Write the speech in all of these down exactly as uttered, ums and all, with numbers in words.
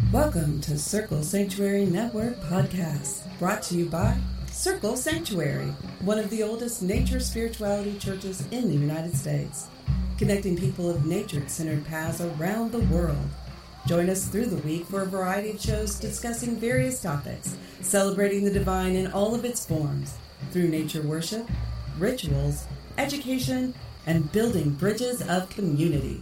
Welcome to Circle Sanctuary Network Podcast, brought to you by Circle Sanctuary, one of the oldest nature spirituality churches in the United States, connecting people of nature-centered paths around the world. Join us through the week for a variety of shows discussing various topics, celebrating the divine in all of its forms, through nature worship, rituals, education, and building bridges of community.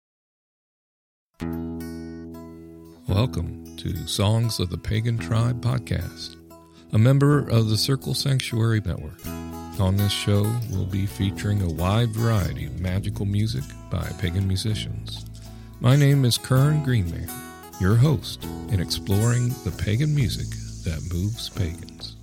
Welcome to Songs of the Pagan Tribe podcast, a member of the Circle Sanctuary Network. On this show, we'll be featuring a wide variety of magical music by pagan musicians. My name is Kern Greenman, your host in exploring the pagan music that moves pagans.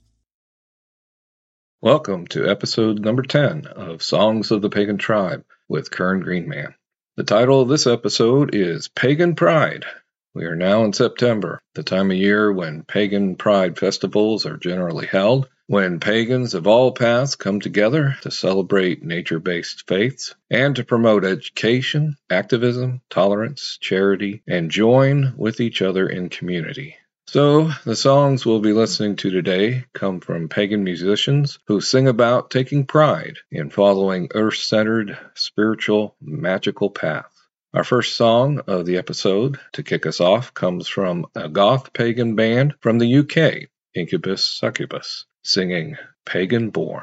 Welcome to episode number ten of Songs of the Pagan Tribe with Kern Greenman. The title of this episode is Pagan Pride. We are now in September, the time of year when pagan pride festivals are generally held, when pagans of all paths come together to celebrate nature-based faiths and to promote education, activism, tolerance, charity, and join with each other in community. So, the songs we'll be listening to today come from pagan musicians who sing about taking pride in following earth-centered, spiritual, magical paths. Our first song of the episode to kick us off comes from a goth pagan band from the U K, Incubus Succubus, singing Pagan Born.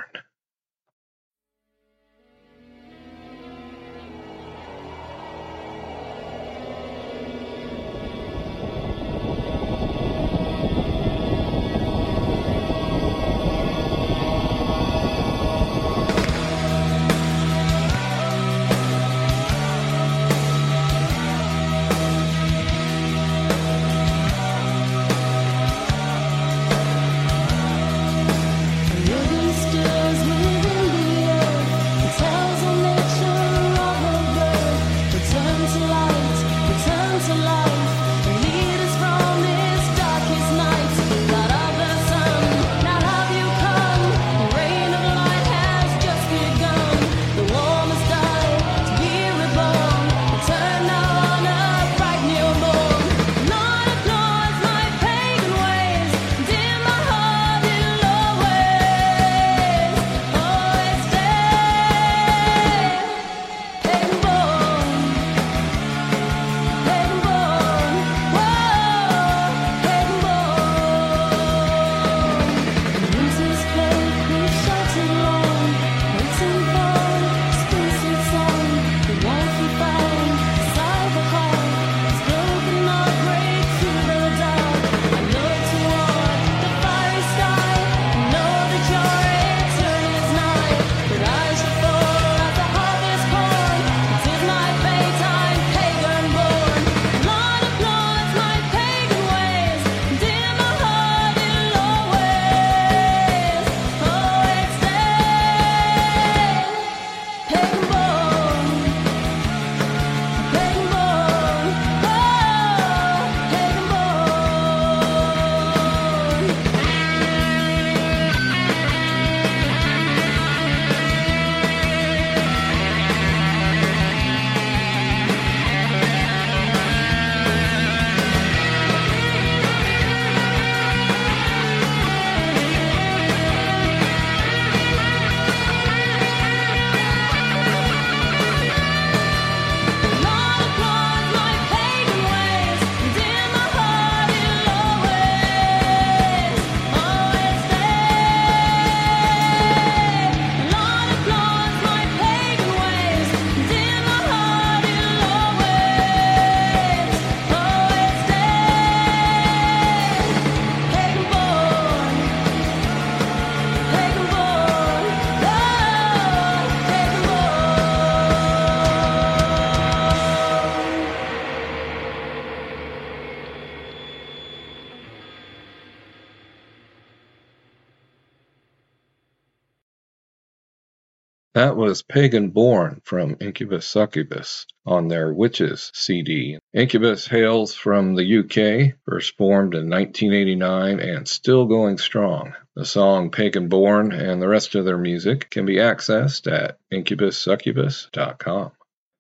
That was Pagan Born from Incubus Succubus on their Witches C D. Incubus hails from the U K, first formed in nineteen eighty-nine and still going strong. The song Pagan Born and the rest of their music can be accessed at incubus succubus dot com.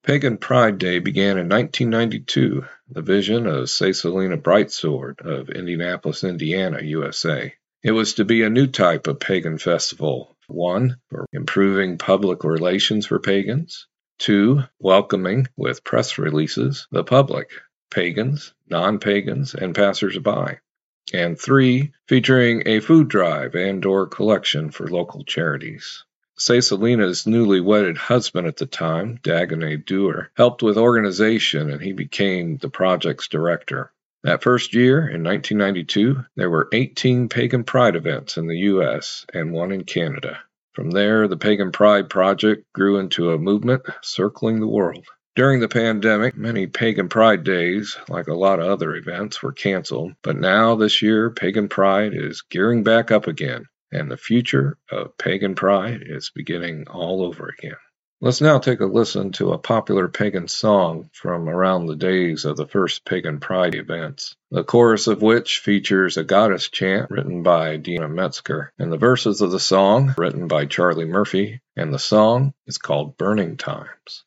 Pagan Pride Day began in nineteen ninety-two, the vision of Cecilina Brightsword of Indianapolis, Indiana, U S A. It was to be a new type of pagan festival. One, for improving public relations for pagans. Two, welcoming, with press releases, the public, pagans, non-pagans, and passers-by. And three, featuring a food drive and or collection for local charities. Cecilina's newly wedded husband at the time, Dagonet Dewar, helped with organization and he became the project's director. That first year, in nineteen ninety-two, there were eighteen Pagan Pride events in the U S and one in Canada. From there, the Pagan Pride Project grew into a movement circling the world. During the pandemic, many Pagan Pride days, like a lot of other events, were canceled, but now this year, Pagan Pride is gearing back up again, and the future of Pagan Pride is beginning all over again. Let's now take a listen to a popular pagan song from around the days of the first Pagan Pride events, the chorus of which features a goddess chant written by Dina Metzger, and the verses of the song written by Charlie Murphy, and the song is called Burning Times.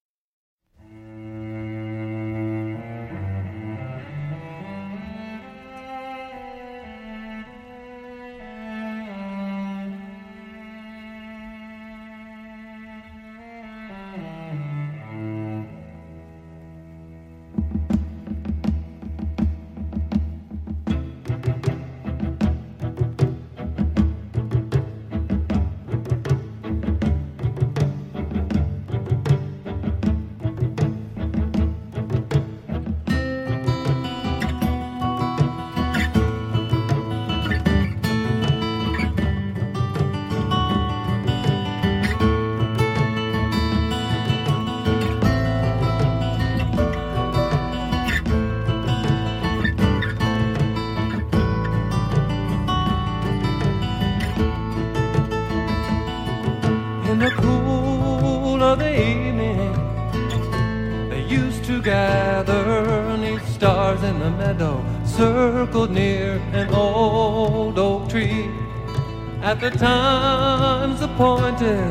In the cool of the evening, they used to gather neath stars in the meadow, circled near an old oak tree. At the times appointed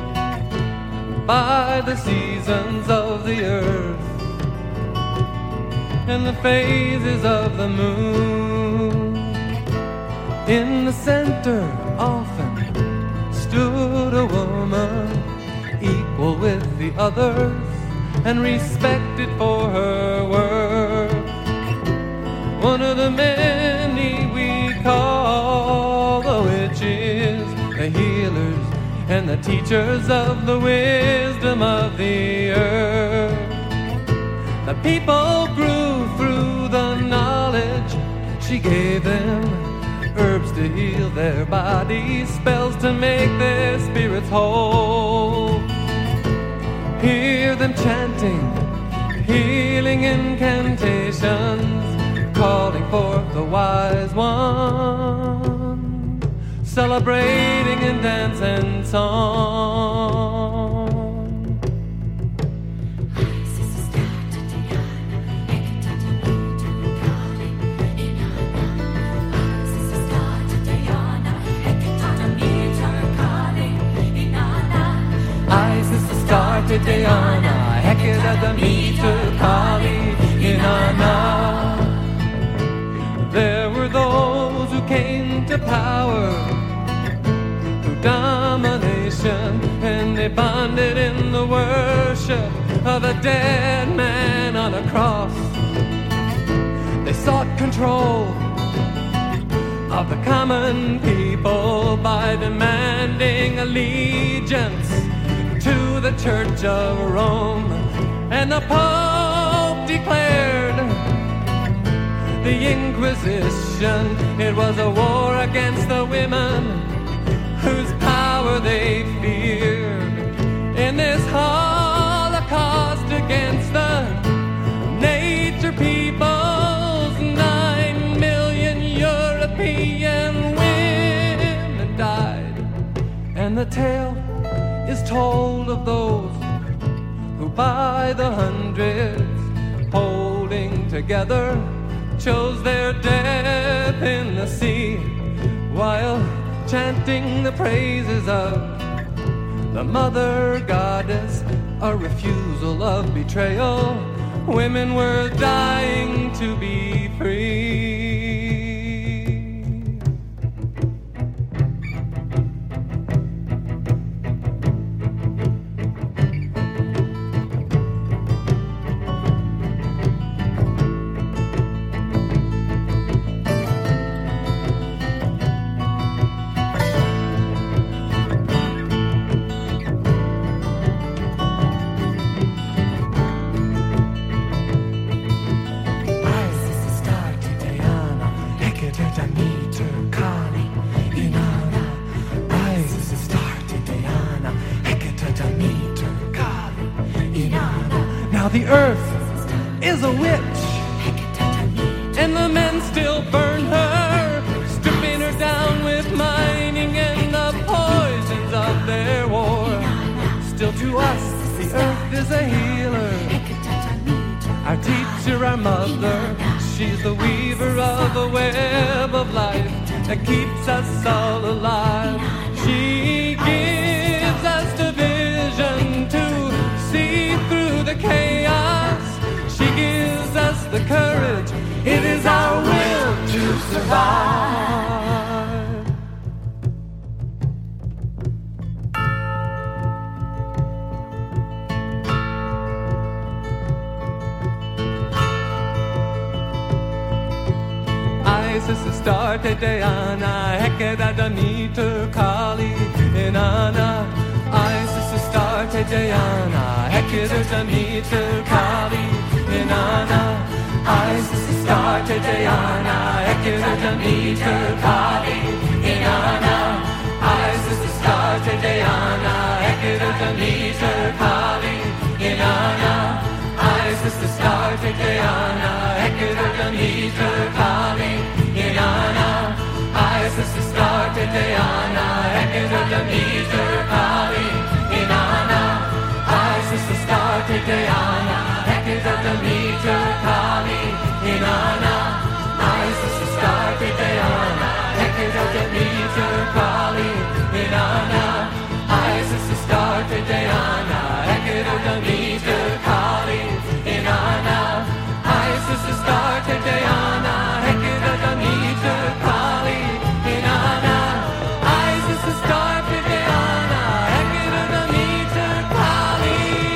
by the seasons of the earth and the phases of the moon, in the center often stood a woman, equal with the others and respected for her worth. One of the many we call the witches, the healers and the teachers of the wisdom of the earth. The people grew through the knowledge she gave them, herbs to heal their bodies, spells to make their spirits whole. Hear them chanting, healing incantations, calling forth the wise one, celebrating in dance and song. Diana, Hecate the meter, Kali, Inanna. There were those who came to power through domination, and they bonded in the worship of a dead man on a cross. They sought control of the common people by demanding allegiance to the Church of Rome, and the Pope declared the Inquisition. It was a war against the women whose power they feared. In this Holocaust against the nature peoples, nine million European women died, and the tale is told of those who by the hundreds, holding together, chose their death in the sea, while chanting the praises of the mother goddess a refusal of betrayal. Women were dying to be free. Now the earth is a witch, and the men still burn her, stripping her down with mining and the poisons of their war. Still to us, the earth is a healer, our teacher, our mother. She's the weaver of a web of life that keeps us all alive. She gives us the vision to see through the chaos. She gives us the courage. It is our will to survive. Isis, Astarte, Diana, Hecate, Demeter, Kali, Inanna. Isis, Astarte, Diana, Hecate, Demeter, Kali, Inanna. Isis, Astarte, Diana, Hecate, Demeter, Kali, Inanna. Isis, Astarte, Diana, Hecate, Demeter, Kali, Inanna. Isis, Astarte, Diana, Hecate, Demeter, Kali, Inanna. Isis, Astarte, Diana, Hecate, Demeter, Kali, Inanna. Isis, Astarte, Diana, Hecate, Demeter, Kali, Inanna. Isis, Astarte, Diana, Hecate, Demeter, Kali, Inanna. Isis, Astarte, Diana, Hecate, Demeter, Kali, Inanna. Isis, Astarte, Diana, Hecate, Demeter, Kali, Inanna. Isis, Astarte, Diana, Hecate, Demeter, Kali.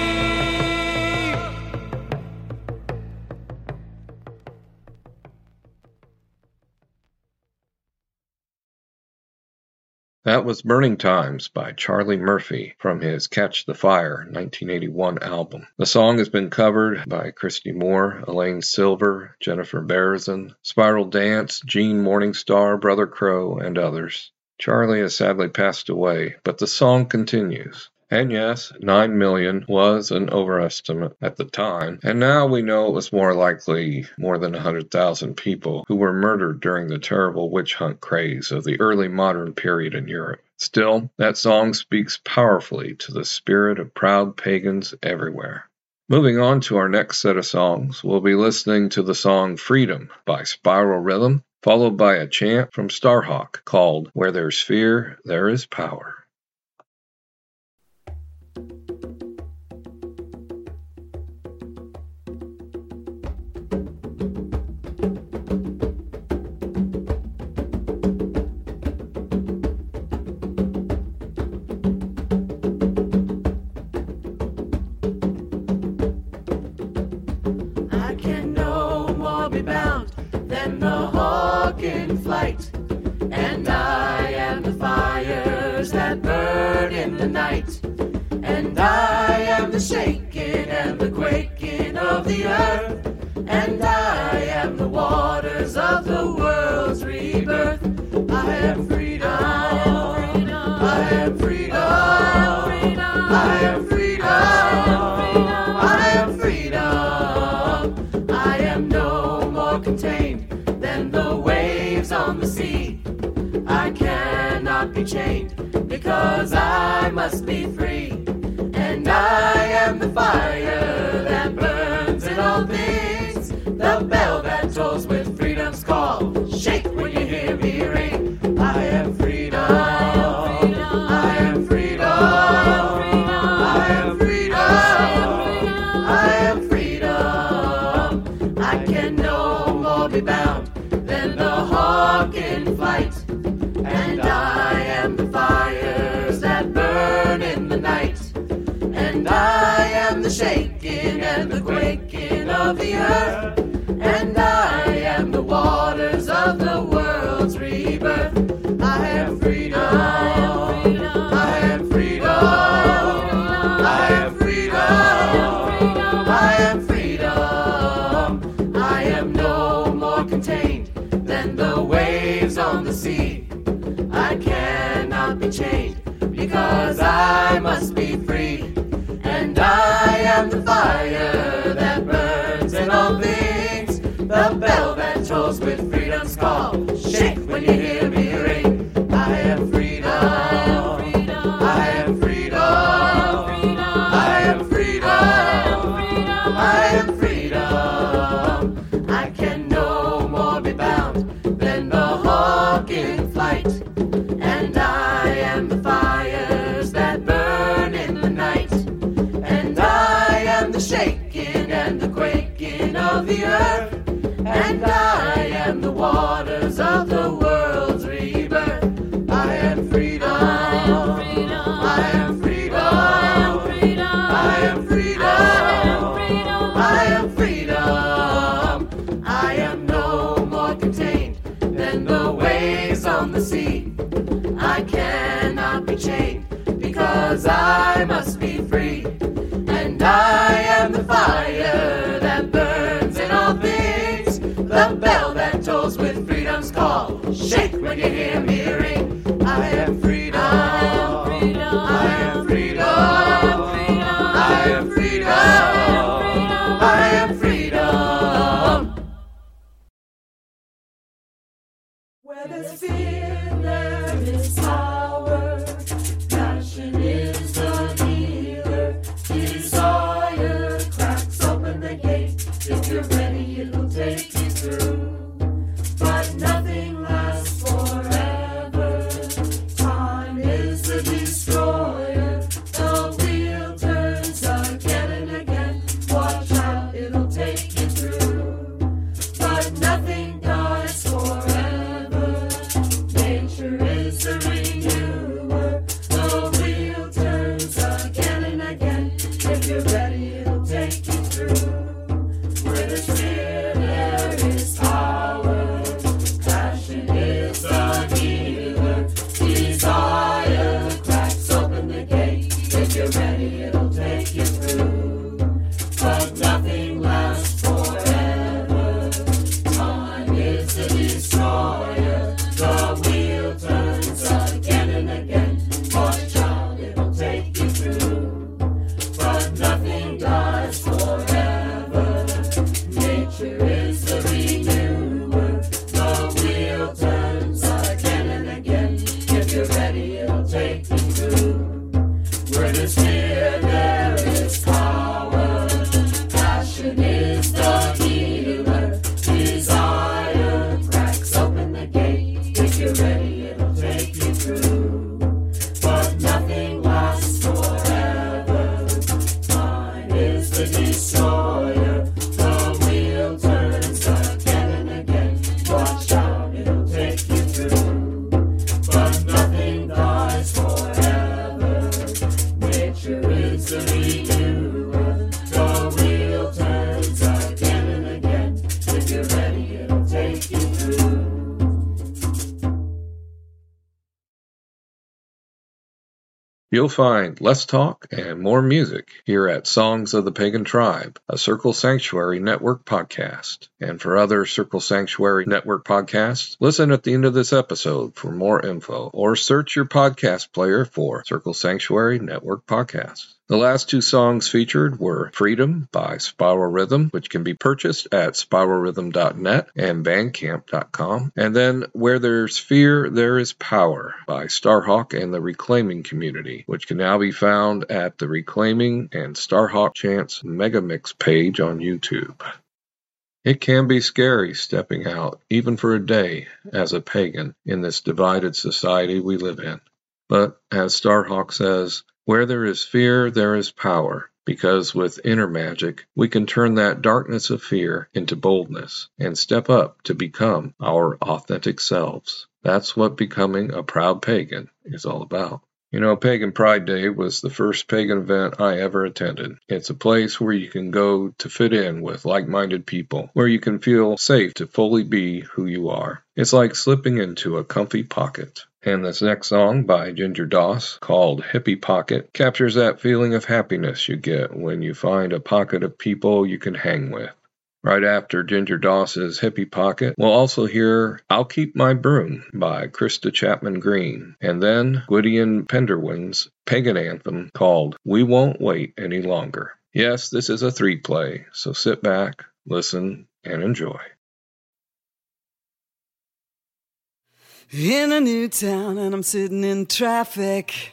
That was Burning Times by Charlie Murphy from his Catch the Fire nineteen eighty-one album. The song has been covered by Christy Moore, Elaine Silver, Jennifer Berezin, Spiral Dance, Gene Morningstar, Brother Crow, and others. Charlie has sadly passed away, but the song continues. And yes, nine million was an overestimate at the time, and now we know it was more likely more than one hundred thousand people who were murdered during the terrible witch hunt craze of the early modern period in Europe. Still, that song speaks powerfully to the spirit of proud pagans everywhere. Moving on to our next set of songs, we'll be listening to the song Freedom by Spiral Rhythm, followed by a chant from Starhawk called Where There's Fear, There Is Power. And I am the fires that burn in the night, and I am the shaking and the quaking of the earth, and I am the waters of the world's rebirth. I am freedom, I am freedom, I am freedom, I am freedom. I am no more contained than the waves on the sea. I cannot be chained because I must be free. And I am the fire that burns in all things, the bell that tolls with freedom's call. Shake when you hear me ring. I am freedom, I am freedom, I am freedom, I am freedom. bound than the hawk in flight. And I am the fires that burn in the night. And I am the shaking and the quaking of the earth. And I am the waters of the world's rebirth. I am freedom. I am freedom. I am freedom. I am freedom. I am no more contained than the waves on the sea. I cannot be chained because I must be free. And I am the fire that burns in all things, the bell that tolls with freedom's call. Shake when you hear me ring. I am freedom. I am freedom. I am freedom. I am freedom. I can no more be bound than the hawk in flight. And I am the fires that burn in the night. And I am the shaking and the quaking of the earth. And I am the waters of the world's rebirth. I am freedom. I am freedom. I am freedom. I am freedom. I am no more contained than the waves on the sea. I cannot be chained because I must be free. And I am the fire that burns in all things, the bell that tolls with freedom's call. Shake when you hear me ring. I am freedom. I am freedom. I am freedom. I am freedom. Where there's fear, there is power. Passion is the healer. Desire cracks open the gate. If you're ready, it'll take you through. But nothing lasts forever. Time is the destroyer. The wheel turns again and again. Watch out, it'll take you through. But nothing dies forever. Nature is the renewer. The wheel turns again and again. If you're ready, it'll take you through. Where there's fear, there is power. Passion is the healer. Desire cracks open the gate. If you're ready, it'll take you through. But nothing lasts forever. Time is the destroyer. The wheel turns again and again. Watch out, it'll take you through. But nothing dies forever. Nature is the renewer. The wheel turns again and again. If you're ready, it'll take you through. Where there's fear, there is power. Passion is the healer. Desire cracks open the gate. If you're ready, it'll take you through. But nothing lasts forever. Time is the destroyer. The wheel turns again and again. Watch out, it'll take you through. But nothing dies forever. Nature is the renewer. The wheel turns again and again. If you're ready, it'll take you through. You'll find less talk and more music here at Songs of the Pagan Tribe, a Circle Sanctuary Network podcast. And for other Circle Sanctuary Network podcasts, listen at the end of this episode for more info, or search your podcast player for Circle Sanctuary Network podcasts. The last two songs featured were Freedom by Spiral Rhythm, which can be purchased at spiral rhythm dot net and bandcamp dot com. And then Where There's Fear, There Is Power by Starhawk and the Reclaiming Community, which can now be found at the Reclaiming and Starhawk Chants Megamix page on YouTube. It can be scary stepping out, even for a day, as a pagan in this divided society we live in. But, as Starhawk says, where there is fear, there is power. because with inner magic, we can turn that darkness of fear into boldness and step up to become our authentic selves. That's what becoming a proud pagan is all about. You know, Pagan Pride Day was the first pagan event I ever attended. It's a place where you can go to fit in with like-minded people, where you can feel safe to fully be who you are. It's like slipping into a comfy pocket. And this next song by Ginger Doss, called Hippie Pocket, captures that feeling of happiness you get when you find a pocket of people you can hang with. Right after Ginger Doss's Hippie Pocket, we'll also hear I'll Keep My Broom by Krista Chapman Green, and then Gwydion Penderwin's pagan anthem called We Won't Wait Any Longer. Yes, this is a three-play, so sit back, listen, and enjoy. In a new town and I'm sitting in traffic,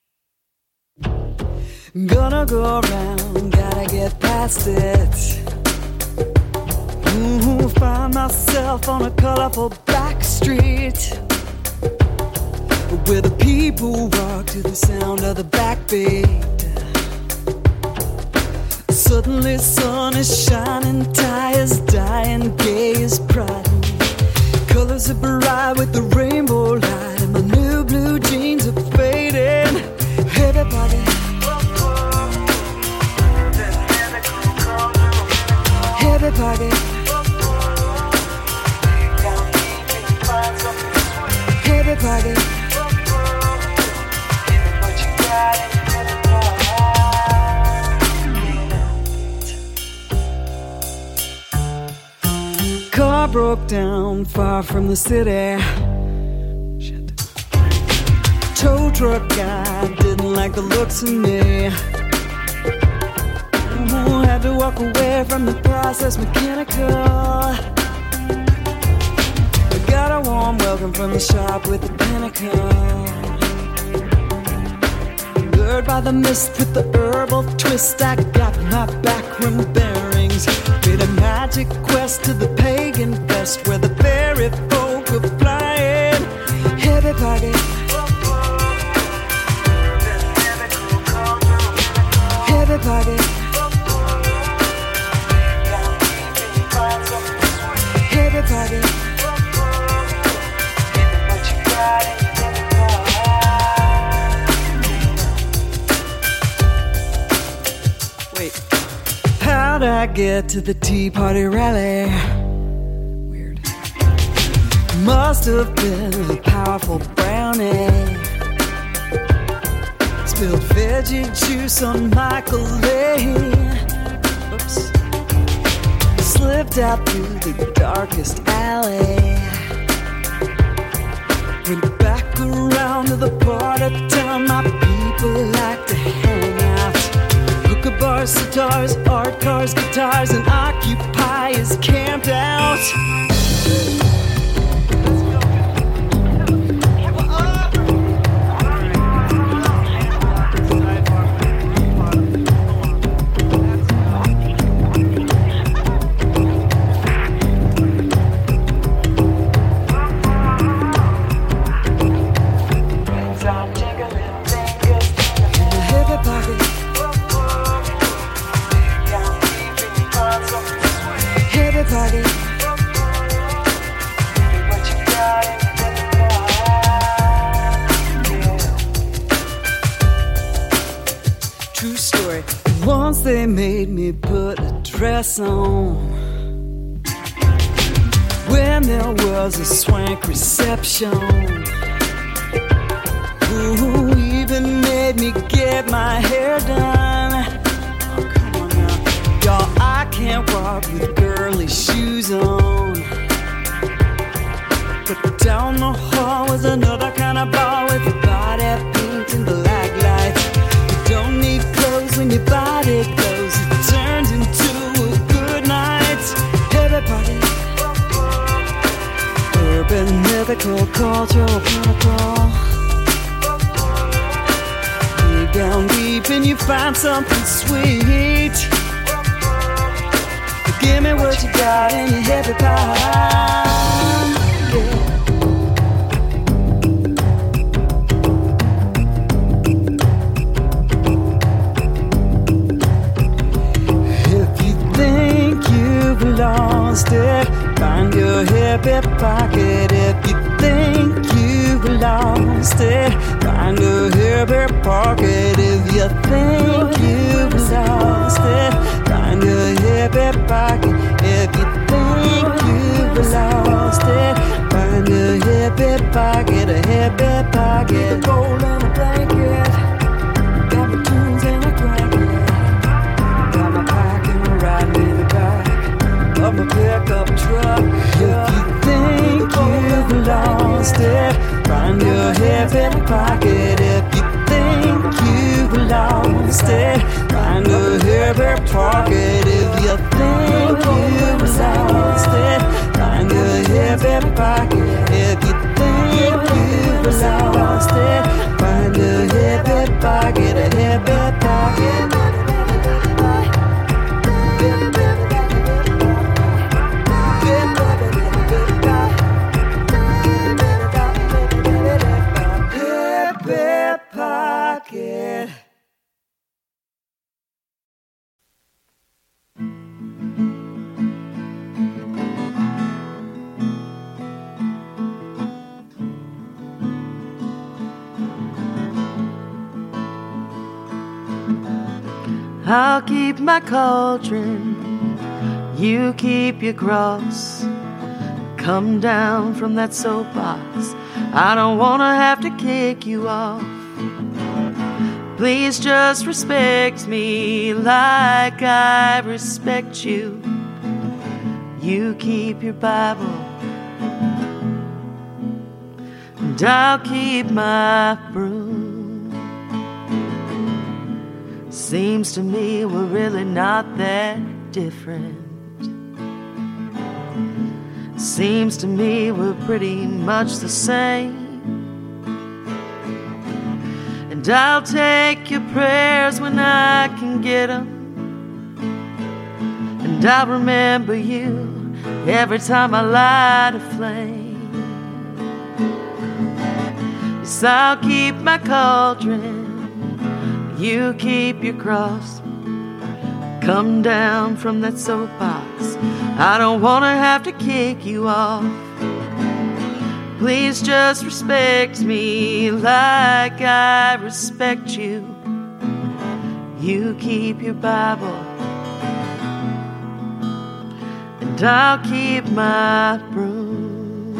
gonna go around, gotta get past it. Ooh, find myself on a colorful back street where the people walk to the sound of the backbeat. Suddenly sun is shining, tires dying, gay is pride. Colors are bright with the rainbow light, and my new blue jeans are fading. Everybody, everybody, everybody. Car broke down far from the city. Shit. Tow truck guy didn't like the looks of me. Ooh, had to walk away from the process mechanical. I got a warm welcome from the shop with the pinnacle. Lured by the mist with the herbal twist, I got my backroom bearings. Made a magic quest to the pagan fest where the fairy folk are flying. Everybody, everybody, everybody. Wait. How'd I get to the Tea Party rally? Weird. Must have been a powerful brownie. Spilled veggie juice on Michael Lane. Oops. Slipped out through the darkest alley. Went back around to the part of town my people like to hang out. Hookah bars, sitars, art cars, guitars, and occupiers camped out. True story. Once they made me put a dress on when there was a swank reception. Ooh, even made me get my hair done. Oh, come on now. Y'all, I can't walk with girly shoes on. But down the hall was another kind of bar with a body paint and black lights. You don't need clothes when your body glows. It turns into a good night. Everybody, urban, mythical, cultural, pinnacle. Dig down deep and you find something sweet. Give me what you got in your heavy pie. back pocket. If you think you've lost it, find a happy pocket. If you think you've lost it, find a happy pocket. If you think you've lost it, find a happy pocket, a happy pocket. A bowl and a blanket, got my tunes and a crank. Got my pack and a ride in the back of my pickup truck. If you think you've lost it, find your happy pocket. If you think you've lost it, find a happy pocket. If you think you've lost it, find a happy pocket. If you think you've lost it, find a happy pocket, a happy pocket. I'll keep my cauldron, you keep your cross. Come down from that soapbox, I don't wanna have to kick you off. Please just respect me like I respect you. You keep your Bible, and I'll keep my broom. Seems to me we're really not that different. Seems to me we're pretty much the same. And I'll take your prayers when I can get them, and I'll remember you every time I light a flame. Yes, I'll keep my cauldron, you keep your cross. Come down from that soapbox, I don't wanna have to kick you off. Please just respect me like I respect you. You keep your Bible, and I'll keep my broom.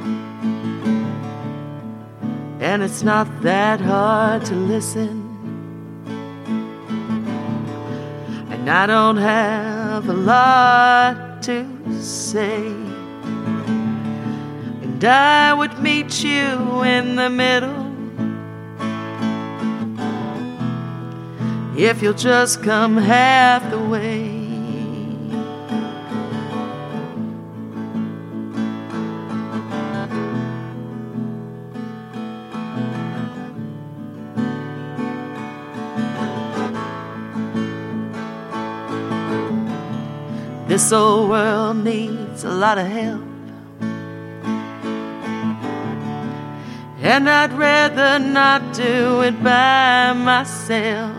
And it's not that hard to listen, and I don't have a lot to say, and I would meet you in the middle if you'll just come half the way. This old world needs a lot of help, and I'd rather not do it by myself.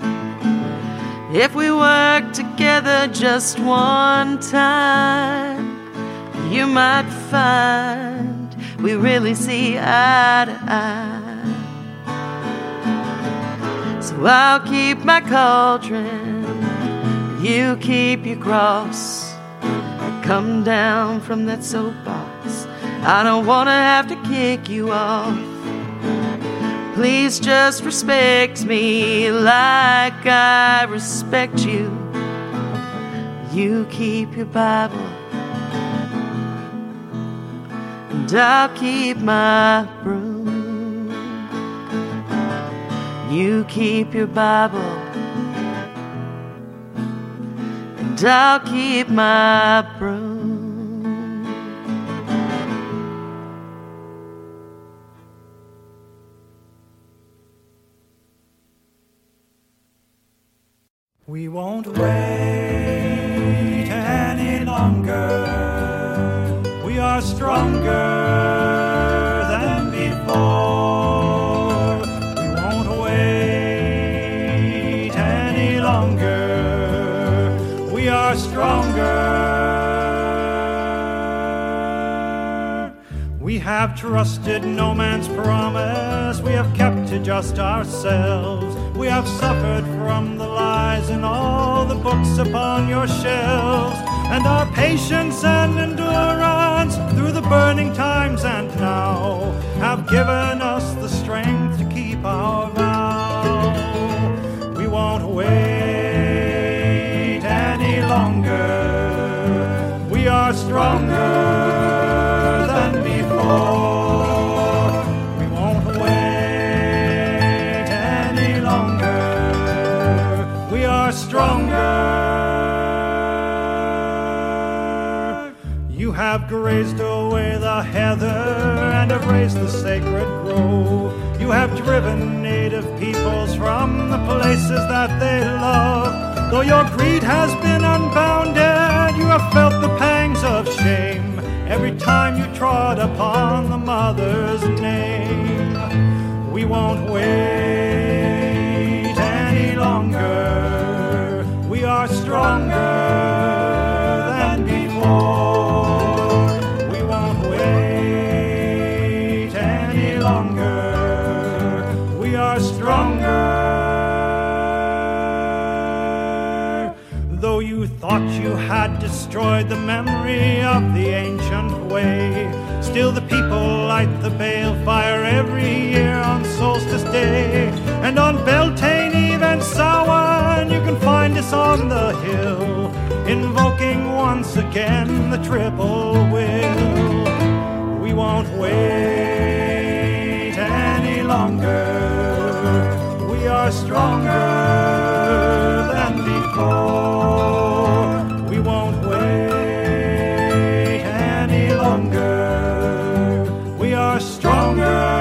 If we work together just one time, you might find we really see eye to eye. So I'll keep my cauldron, you keep your cross. Come down from that soapbox, I don't wanna have to kick you off. Please just respect me like I respect you. You keep your Bible, and I'll keep my broom. You keep your Bible, and I'll keep my broom. We won't wait any longer. We are stronger than before. We won't wait any longer. We are stronger. We have trusted no man's promise, we have kept to just ourselves. We have suffered from the lies in all the books upon your shelves. And our patience and endurance through the burning times and now have given us the strength to keep our vow. We won't wait any longer. We are stronger than before. We won't wait any longer. We are stronger. You have grazed away the heather and have raised the sacred grove. You have driven native peoples from the places that they love. Though your greed has been unbounded, you have felt the pangs of shame every time you trod upon the mother's name. We won't wait any longer. We are stronger than before. We won't wait any longer. We are stronger. Though you thought you had destroyed the memory of the ancient way, still the people light the bale fire every year on Solstice Day. And on Beltane Eve and Samhain you can find us on the hill, invoking once again the triple will. We won't wait any longer. We are stronger than before. We won't wait any longer. We are stronger.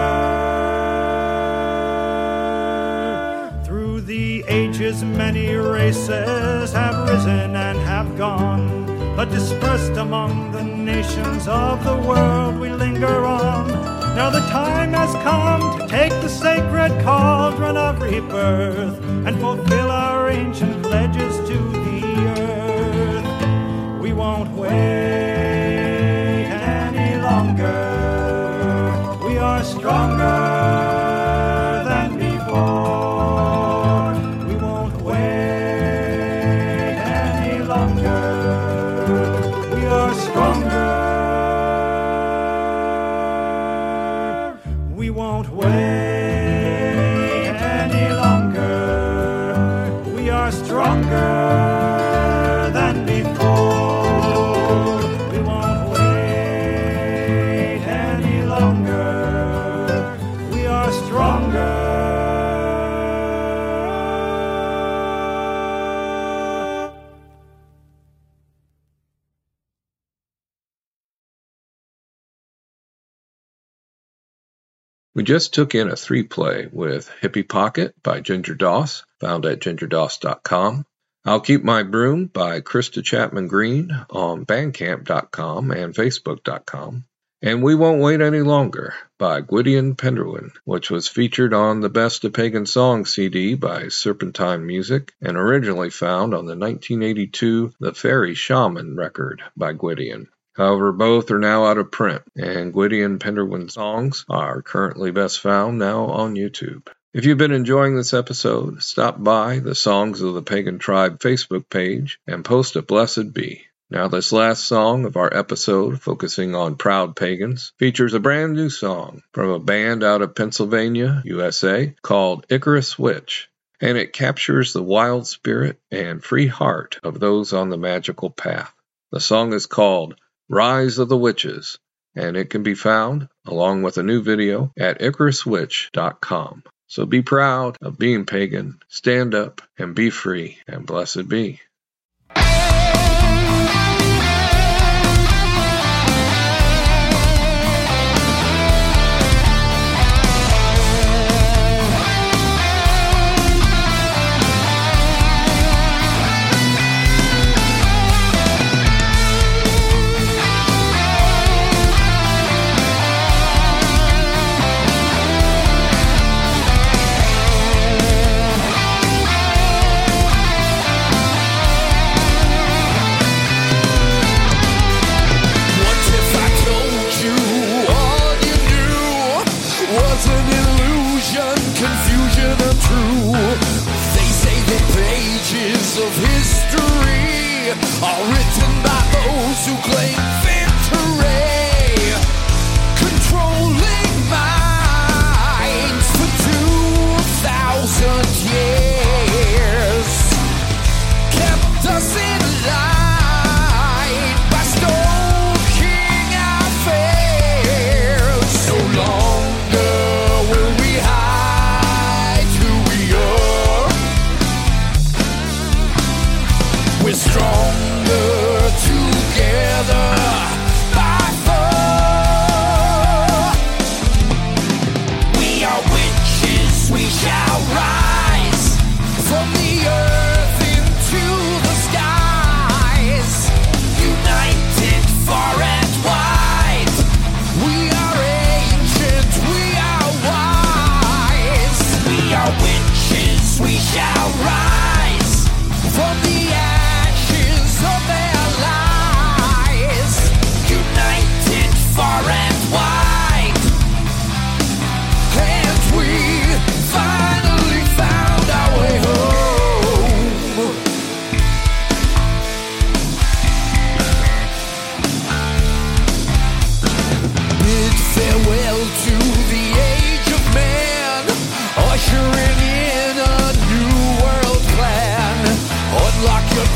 Through the ages many races have risen and have gone, but dispersed among the nations of the world we linger on. Now the time has come to take the sacred cauldron of rebirth and fulfill our ancient pledges to the earth. We won't wait any longer. We are stronger than before. We won't wait any longer. We are stronger. We won't wait any longer. We are stronger than before. We won't wait any longer. We are stronger. We just took in a three-play with Hippie Pocket by Ginger Doss, found at ginger doss dot com. I'll Keep My Broom by Krista Chapman Green on bandcamp dot com and facebook dot com. And We Won't Wait Any Longer by Gwydion Penderyn, which was featured on the Best of Pagan Songs C D by Serpentine Music and originally found on the nineteen eighty-two The Fairy Shaman record by Gwydion. However, both are now out of print, and Gwydion Penderyn's songs are currently best found now on YouTube. If you've been enjoying this episode, stop by the Songs of the Pagan Tribe Facebook page and post a blessed be. Now this last song of our episode, focusing on proud pagans, features a brand new song from a band out of Pennsylvania, U S A, called Icarus Witch, and it captures the wild spirit and free heart of those on the magical path. The song is called Rise of the Witches, and it can be found, along with a new video, at icarus witch dot com. So be proud of being pagan, stand up, and be free, and blessed be.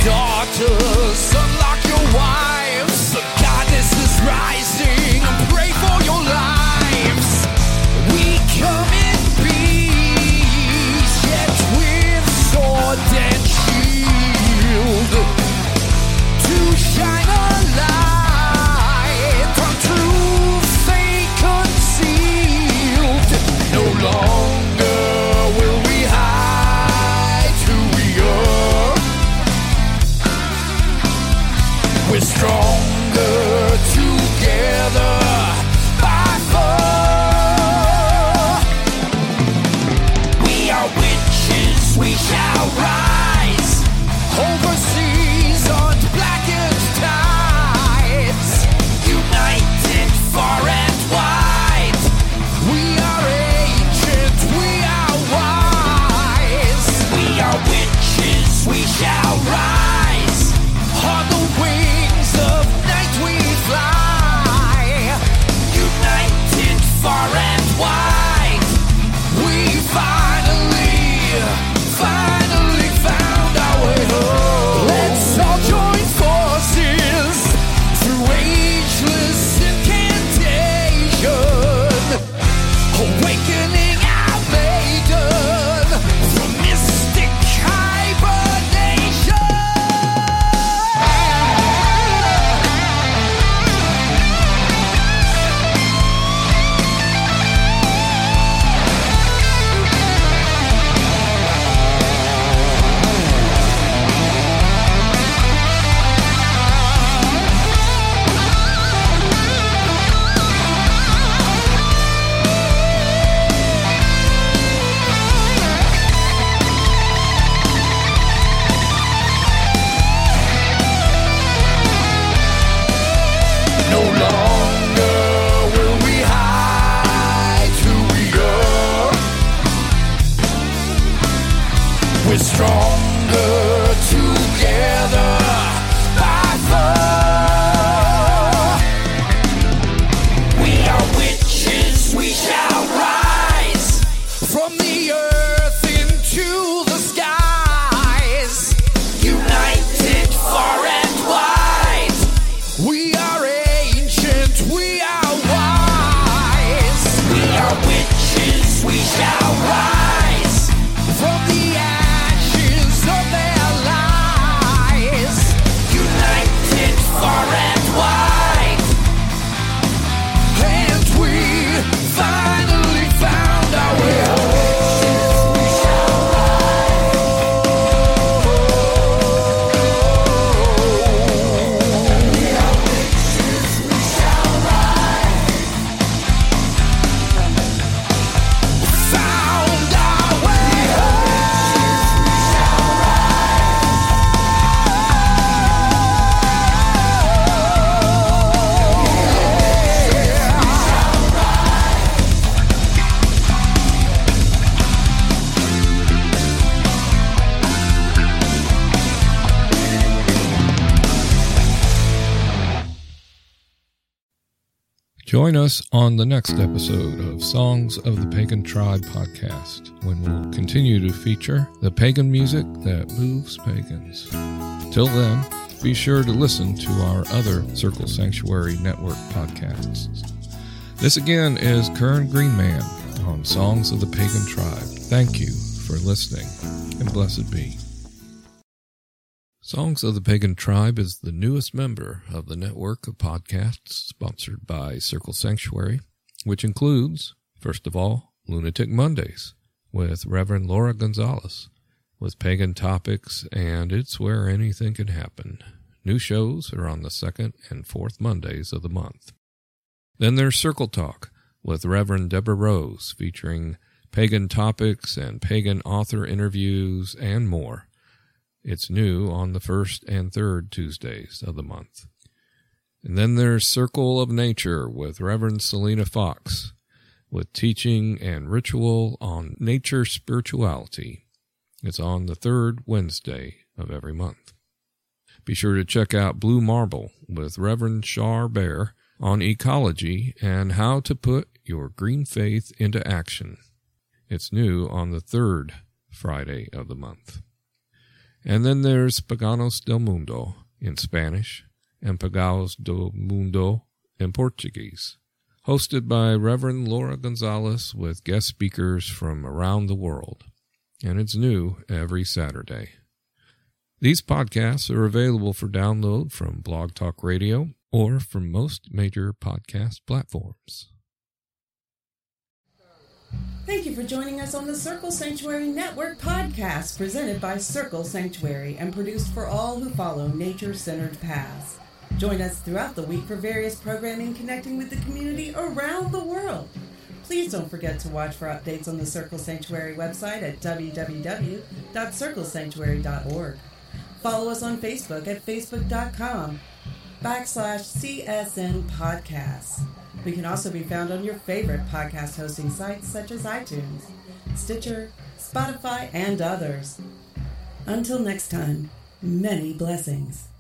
daughters, unlock your wives. The goddess is rising, and pray for your lives. We come in peace, yet with sword and shield, to shine a light on truth they concealed. No longer will we hide who we are. We're stronger together by far. We are witches, we shall rise overseas on blackened tides, united far and wide. We are ancient, we are wise. We are witches, we shall rise. On the wings of night we fly, united far and wide. We finally, finally found our way home. Let's all join forces through ageless incantation, awakening our maiden from mystic hibernation. No longer will we hide who we are. We're stronger together by far. We are witches, we shall rise from the earth into the skies, united far and wide. We are ancient, we are wise. We are witches, we shall rise from the ashes of their lies, united far and wide. And we finally found our way home. Found our way Join us on the next episode of Songs of the Pagan Tribe podcast, when we'll continue to feature the pagan music that moves pagans. Till then, be sure to listen to our other Circle Sanctuary Network podcasts. This again is Kern Greenman on Songs of the Pagan Tribe. Thank you for listening, and blessed be. Songs of the Pagan Tribe is the newest member of the network of podcasts sponsored by Circle Sanctuary, which includes, first of all, Lunatic Mondays with Reverend Laura Gonzalez, with pagan topics and It's Where Anything Can Happen. New shows are on the second and fourth Mondays of the month. Then there's Circle Talk with Reverend Deborah Rose, featuring pagan topics and pagan author interviews and more. It's new on the first and third Tuesdays of the month. And then there's Circle of Nature with Reverend Selena Fox, with teaching and ritual on nature spirituality. It's on the third Wednesday of every month. Be sure to check out Blue Marble with Reverend Shar Bear on ecology and how to put your green faith into action. It's new on the third Friday of the month. And then there's Paganos del Mundo in Spanish and Pagaos do Mundo in Portuguese, hosted by Reverend Laura Gonzalez with guest speakers from around the world. And it's new every Saturday. These podcasts are available for download from Blog Talk Radio or from most major podcast platforms. Thank you for joining us on the Circle Sanctuary Network podcast, presented by Circle Sanctuary and produced for all who follow nature-centered paths. Join us throughout the week for various programming connecting with the community around the world. Please don't forget to watch for updates on the Circle Sanctuary website at w w w dot circle sanctuary dot org. Follow us on Facebook at facebook.com backslash CSN Podcasts. We can also be found on your favorite podcast hosting sites such as iTunes, Stitcher, Spotify, and others. Until next time, many blessings.